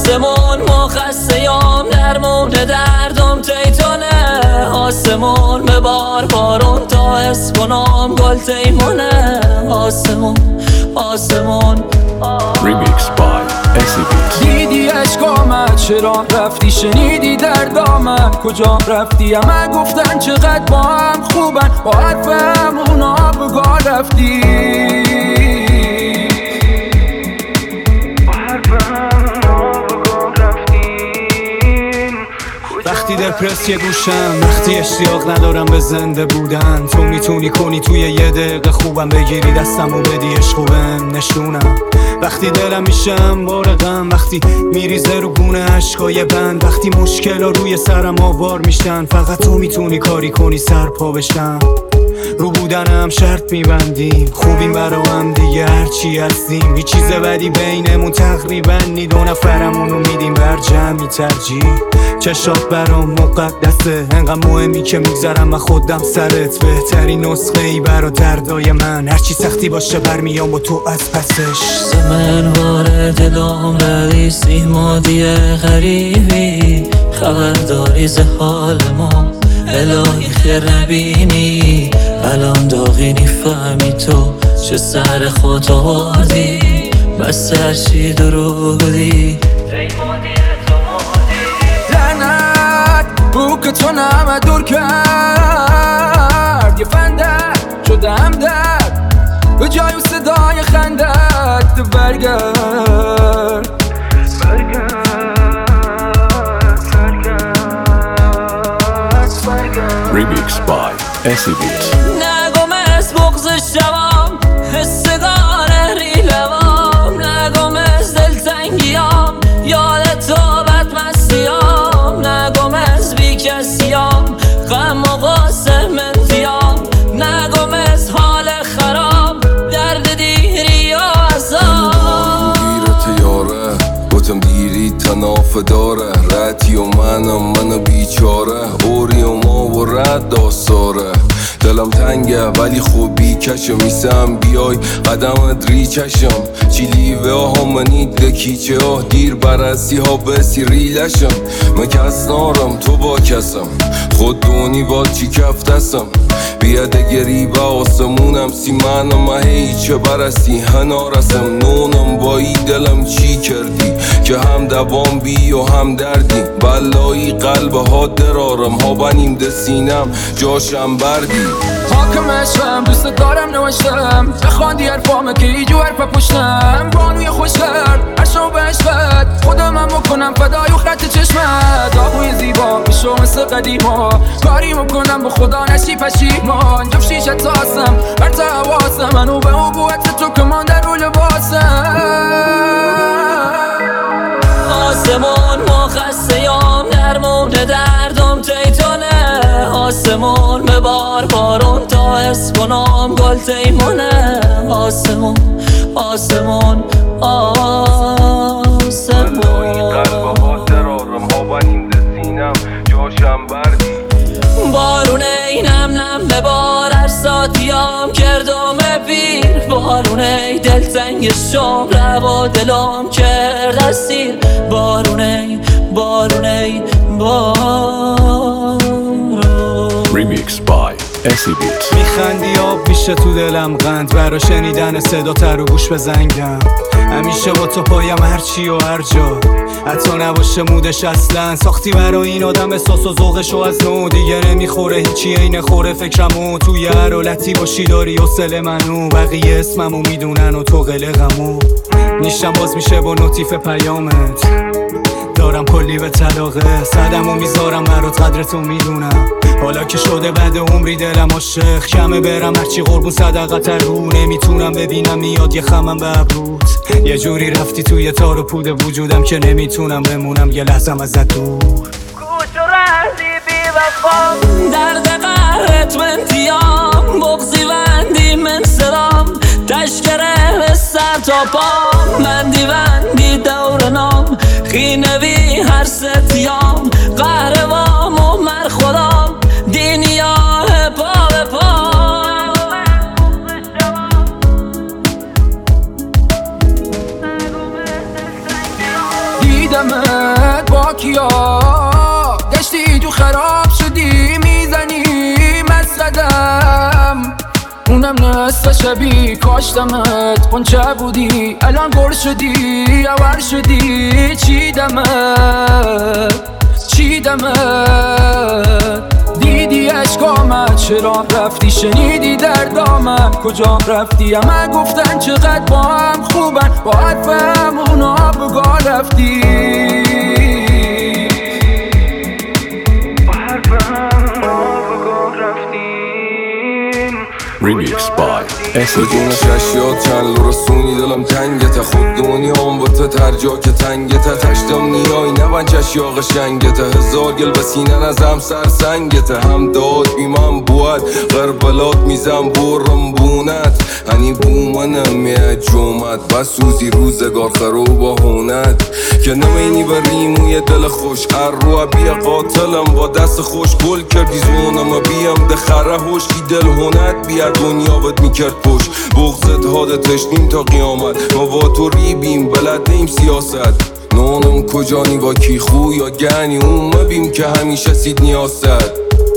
آسمون ما خسته‌ام درمون دردم تیتونه آسمون ببار بارون تا حس کنم گل تیمونه آسمون Remix by SCB. دیدی اشکامت چرا رفتی، شنیدی دردامن کجا رفتی، همه گفتن چقدر با هم خوبن، با حرف همونا بگاه رفتی، وقتی دپرس یه گوشم، وقتی اشتیاق ندارم به زنده بودن، تو میتونی کنی توی یه دقیقه خوبم بگیری دستم و بدی عشق خوبم نشونم، وقتی دلم میشم بارقم، وقتی میریزه رو گونه عشقای بند، وقتی مشکل ها روی سرم آوار میشن، فقط تو میتونی کاری کنی سر پا بشم، رو بودنم شرط میبندیم، خوبیم برا هم دیگه هرچی هستیم، هیچ چیز بدی بینمون تقریبا نی، دو نفرمونو میدیم بر جمعی ترجیح، چشات برام مقدسه، انقدر مهمی که میگذرم و خودم سرت، بهترین نسخه ای برا دردای من، هرچی سختی باشه برمیام با تو از پسش. زمن وارد دلم ردی سیمادی غریبی، خبرداری ز حال ما الهی خیر نبینی، الان داغینی فهمی تو چه سر خود آوردی، بس هرچی دروغ بودی لعنت بو که تو نمه دور کرد، یه فندر شده هم درد به جای و صدای خندت، برگرد Remix by SCB. نگم از بغض شوام حسگار ریلوام، نگم از دلتنگیام یاد تو بدمستیام، نگم از بی کسیام غم و غصه منفیام، نگم از حال خراب درد دیری و عذاب، دیرت یاره گفتم دیری تناف داره، رتی و منو بیچاره، اوری و ما و رد داستاره، دلم تنگه ولی خوبی کشم میسم بیای قدمت ری چشم، چی لیوه ها منی دکیچه ها دیر برسی ها بسی ریلشم، من کس نارم تو با کسم خود دونی با چی کف دستم، بیاده گریبه آسمونم سی منم هیچه برستی هنارسم، نونم با ای دلم چی کردی که هم دوام بی و هم دردی، بلایی قلب ها درارم ها بنیم دسینم جاشم بردی، حاکم عشقم دوست دارم نوشتم، نخواندی حرفامه که ایجو حرف پشتم، بانوی خوش کرد عشقم به عشقت، خودم هم بکنم فدای و خط چشمت، آبوی زیبا میشو مثل قدیما، کاری میکنم با خدا نشی پشیمان، جفت شیشت ساسم بر تا حواسم، منو به عبوت تو کمان در رو لباسم. آسمون ما خسته‌ام درمون دردم تیتونه، آسمون ببار بارون تا حس کنم گل تیمونه، آسمون قلب ها درارم ها بنیم دسینم جاشم بردی، بارونه نم ببار هر ساتیام کردم پیر، بارونه دلتنگ شم روا دلم کرد اسیر، بارونه Remix by SCB. میخندی آب میشه تو دلم قند، برا شنیدن صدا تر و گوش به زنگم، همیشه با تو پایم هرچی و هر جا، حتی نباشه مودش اصلا، ساختی برا این آدم احساس و ذوقشو از نو، دیگه نمیخوره هیچی عین خوره فکرمو، توی هر حالتی باشی داری حوصله منو، بقیه اسممو میدونن و تو قلقمو، نیشتم باز میشه با نوتیف پیامت، دارم کلی به طلاقه، صدمو میذارم برات قدرتو میدونم، حالا که شده بعد عمری دلم عاشق، کمه برم هرچی قربون صدقه رو، نمیتونم ببینم میاد یه خمم به ابروت، یه جوری رفتی توی تار و پود وجودم که نمیتونم بمونم یه لحظم ازت دور، کوچ و رهدی بی وفا درد قهرت من تیام، بغزی وندی من سرام تشکره به سر تا پام، بندی دور نام خینوی هر ستیام، قهروام و من خودم دینیا پا به پا، دیدمت با کیا گشتی تو خراب شدی میزنی مسقدم اونم نصف شبی کاشتمت قنچه بودی الان گل شدی عور شدی چیدمت دیدی اشکامت چرا رفتی شنیدی دردامم کجا رفتی همه گفتن چقدر با هم خوبن با حرفم اونا بگاه رفتی Remix by SEBeats. بدون ششیات چند لو رسونی دلم تنگته خود دنیام با تا ترجا که تنگته تشتم نیای نبن چشیا قشنگته هزار گل بسینه نزم سر سنگته هم داد بیمم بود غربلات میزم برم بونت هنی بومنم میه جومت بسوزی روزگار خرو با هونت که نمینی بریموی دل خوش هر رو بیا قاتلم با دست خوش گل کردی زونم بیم دخره هوش کی دل هونت بیا دنیا بد میکرد پشت بغزت هاده تشنیم تا قیامت ما با تو ریبیم بلد نیم سیاست نانم کجانی با کی خو یا گنی اون مبیم که همیشه سید نیاست